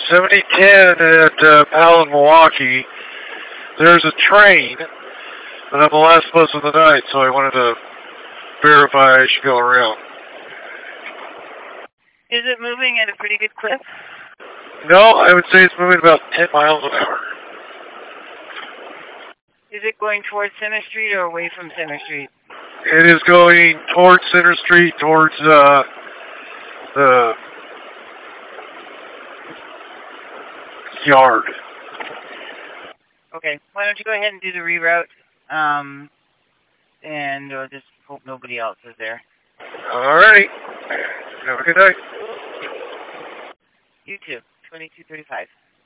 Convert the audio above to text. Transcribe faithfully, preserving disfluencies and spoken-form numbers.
seventy ten at uh, Powell and Milwaukee. There's a train, and I'm the last bus of the night, so I wanted to verify I should go around. Is it moving at a pretty good clip? No, I would say it's moving about ten miles an hour. Is it going towards Center Street or away from Center Street? It is going towards Center Street, towards uh, the yard. Okay, why don't you go ahead and do the reroute, um, and uh, just hope nobody else is there. All right. Have a good night. You too. twenty-two thirty-five.